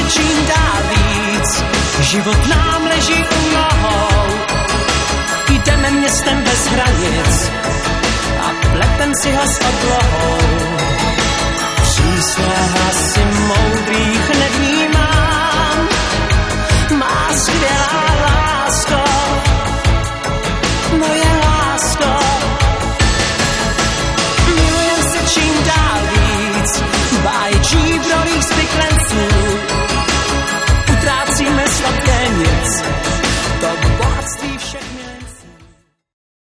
čím dál víc. Život nám leží u nohou, jdeme městem bez hranic a plepem si ho s oblohou. Přísné hlasy moudrých